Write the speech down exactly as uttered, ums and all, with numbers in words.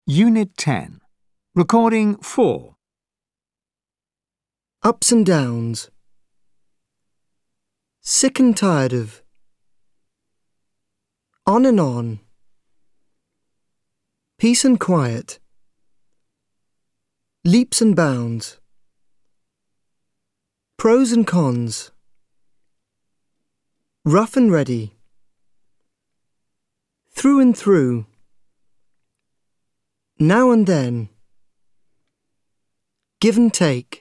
Unit ten. Recording four. Ups and downs. Sick and tired of. On and on. Peace and quiet. Leaps and bounds. Pros and cons. Rough and ready. Through and through. Now and then. Give and take.